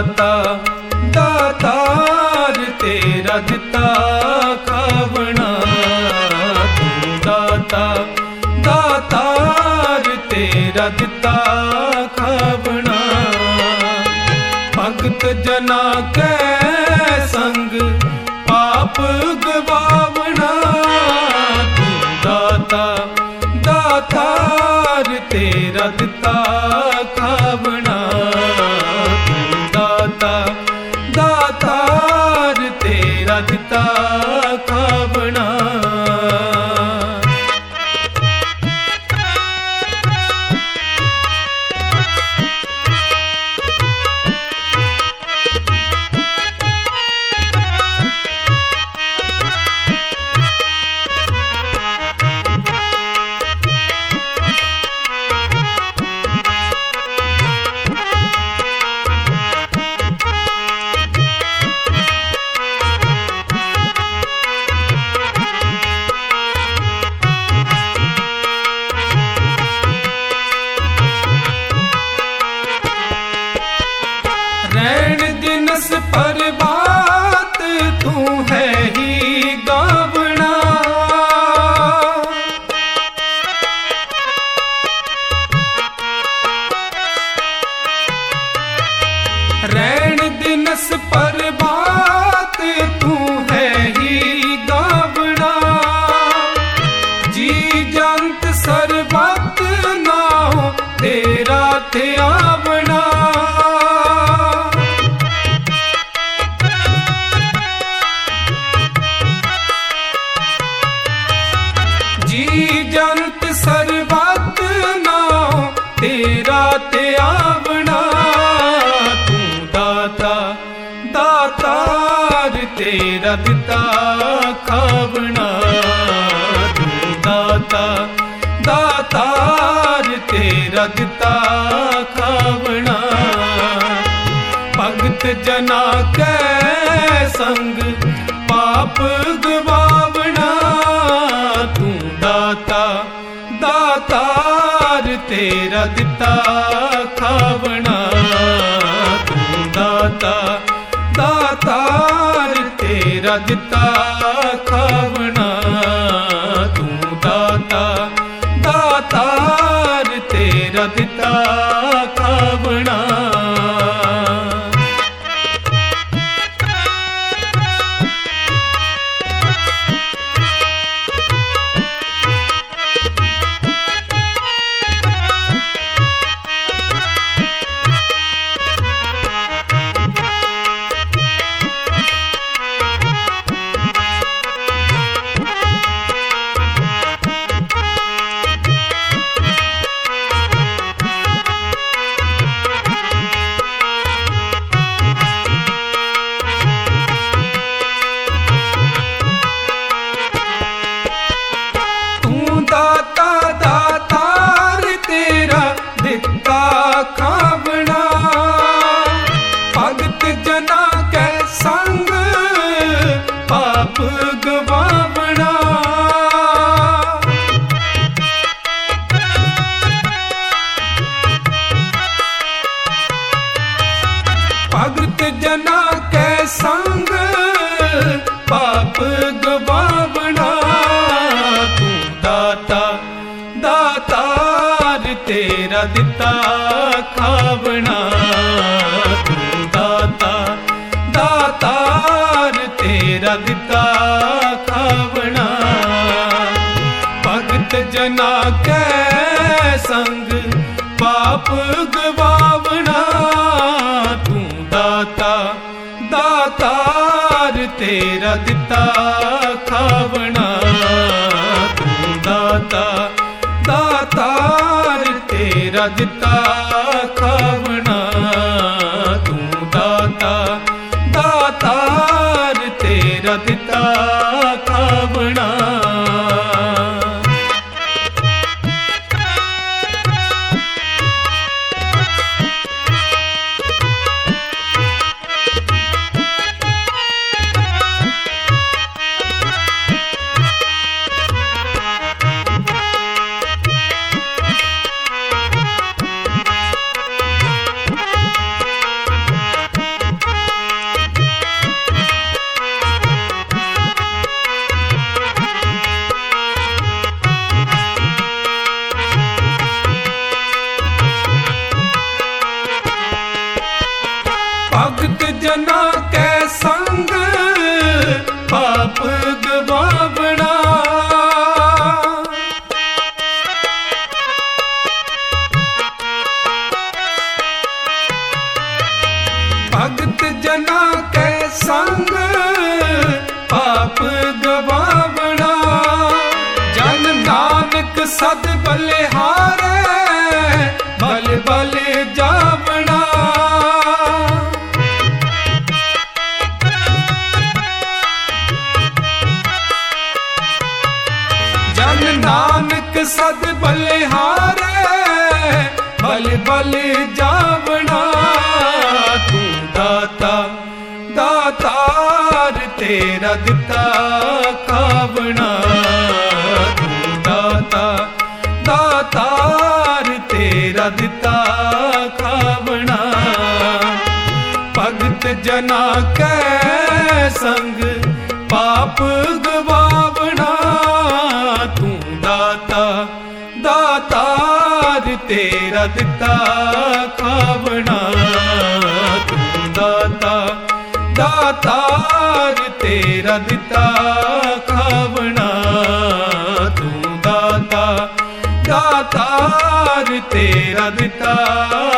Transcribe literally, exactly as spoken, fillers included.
ਦਾਤਾ ਦਾਤਾਰ ਤੇਰਾ ਦਿੱਤਾ ਖਾਵਣਾ। ਤੂੰ ਦਾਤਾ ਦਾਤਾਰ ਤੇਰਾ ਦਿੱਤਾ ਖਾਵਣਾ। ਭਗਤ ਜਨਾ ਕੈ ਸੰਗ ਪਾਪ ਗਵਾਵਣਾ। ਤੂੰ ਦਾਤਾ ਦਾਤਾਰ ਤੇਰਾ ਦਿੱਤਾ ਖਾਵਣਾ। ਤੂੰ ਦਾਤਾ ਦਾਤਾਰ ਤੇਰਾ ਦਿੱਤਾ ਖਾਵਣਾ। रैण दिनस प्रभात तू है ही गावना। रैण दिनस प्रभात तू है ही गावना। जी जंत सर्वत नाओ तेरा थे आवना। जी जंत सर्वत नाओ तेरा ते आवना। तू दाता दातार तेरा दिता खावना। तू दाता दातार तेरा दिता खावना। भगत जना कै संग पाप गवावना। तू दाता दातार तेरा दिता खावना। तू दाता दातार तेरा दिता खावना। तू दाता दातार तेरा दिता खावना। दाता दातार तेरा दिता खावना। भगत जना कै संग पाप गवावना। भगत जना कै संग पाप गवावना। दाता दातार तेरा दिता खावना। तू दाता दातार तेरा दिता खावना। भगत जना कै संग पाप गवावना। तू दाता दातार तेरा दिता खावना। दाता दातार तेरा दिता खावना। तू दाता दातार तेरा दिता खावना। ਭਗਤ ਜਨਾ ਕੈ ਸੰਗ ਪਾਪ ਗਵਾਵਣਾ। ਭਗਤ ਜਨਾ ਕੈ ਸੰਗ ਪਾਪ ਗਵਾਵਣਾ। ਜਨ ਨਾਨਕ ਸਦ ਬਲਿਹਾਰੈ ਬਲ ਬਲ ਜਾਵਣਾ। ਜਨ ਨਾਨਕ ਸਦ ਬਲਿਹਾਰੈ ਬਲ ਬਲ ਜਾਵਣਾ। ਤੂੰ ਦਾਤਾ ਦਾਤਾਰ ਤੇਰਾ ਦਿੱਤਾ ਖਾਵਣਾ। ਤੂੰ ਦਾਤਾ ਦਾਤਾਰ ਤੇਰਾ ਦਿੱਤਾ ਖਾਵਣਾ। ਭਗਤ ਜਨਾ ਕੈ ਸੰਗ ਪਾਪ ਗਵਾਵਣਾ। ਤੂੰ ਦਾਤਾ ਦਾਤਾਰ ਤੇਰਾ ਦਿੱਤਾ ਖਾਵਣਾ। ਤੂੰ ਦਾਤਾ ਦਾਤਾਰ ਤੇਰਾ ਦਿੱਤਾ ਖਾਵਣਾ। ਤੂੰ ਦਾਤਾ ਦਾਤਾਰ ਤੇਰਾ ਦਿੱਤਾ